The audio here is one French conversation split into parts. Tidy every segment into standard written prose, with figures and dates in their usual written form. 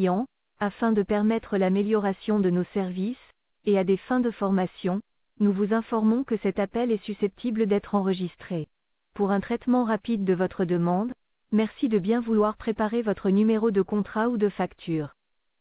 client, afin de permettre l'amélioration de nos services, et à des fins de formation, nous vous informons que cet appel est susceptible d'être enregistré. Pour un traitement rapide de votre demande, merci de bien vouloir préparer votre numéro de contrat ou de facture.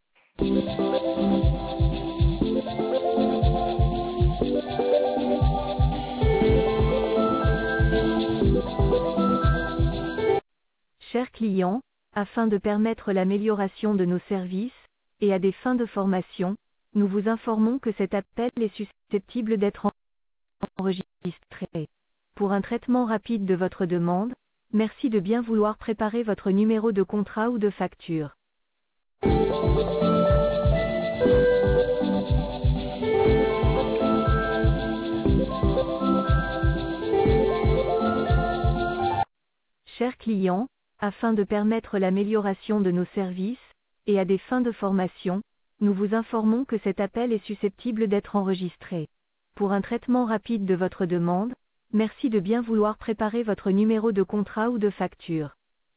Chers clients, afin de permettre l'amélioration de nos services, et à des fins de formation, nous vous informons que cet appel est susceptible d'être enregistré. Pour un traitement rapide de votre demande, merci de bien vouloir préparer votre numéro de contrat ou de facture. Chers clients, afin de permettre l'amélioration de nos services, et à des fins de formation, nous vous informons que cet appel est susceptible d'être enregistré. Pour un traitement rapide de votre demande, merci de bien vouloir préparer votre numéro de contrat ou de facture.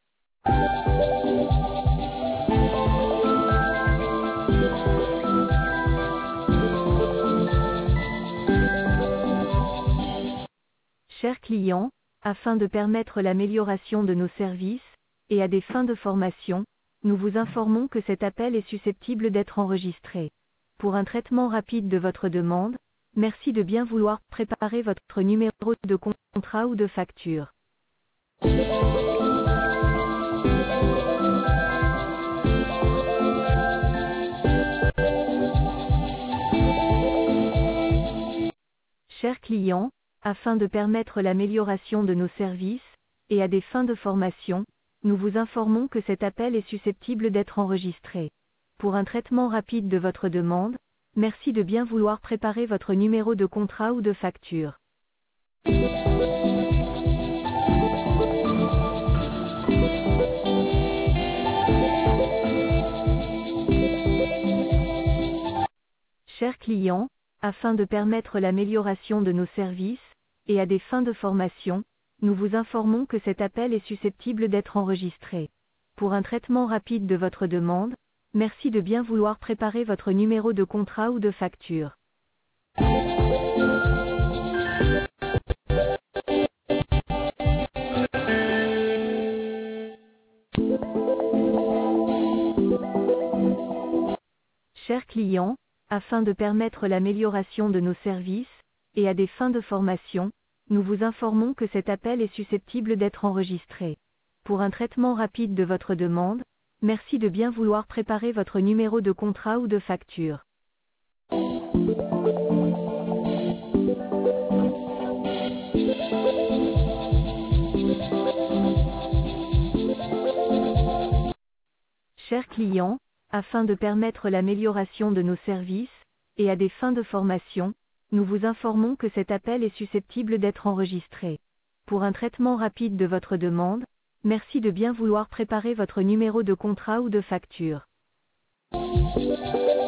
Chers clients, afin de permettre l'amélioration de nos services, et à des fins de formation, nous vous informons que cet appel est susceptible d'être enregistré. Pour un traitement rapide de votre demande, merci de bien vouloir préparer votre numéro de contrat ou de facture. Chers clients, afin de permettre l'amélioration de nos services, et à des fins de formation, nous vous informons que cet appel est susceptible d'être enregistré. Pour un traitement rapide de votre demande, merci de bien vouloir préparer votre numéro de contrat ou de facture. Chers clients, afin de permettre l'amélioration de nos services, et à des fins de formation, nous vous informons que cet appel est susceptible d'être enregistré. Pour un traitement rapide de votre demande, merci de bien vouloir préparer votre numéro de contrat ou de facture. Chers clients, afin de permettre l'amélioration de nos services, et à des fins de formation, nous vous informons que cet appel est susceptible d'être enregistré. Pour un traitement rapide de votre demande, merci de bien vouloir préparer votre numéro de contrat ou de facture. Chers clients, afin de permettre l'amélioration de nos services, et à des fins de formation, nous vous informons que cet appel est susceptible d'être enregistré. Pour un traitement rapide de votre demande, merci de bien vouloir préparer votre numéro de contrat ou de facture.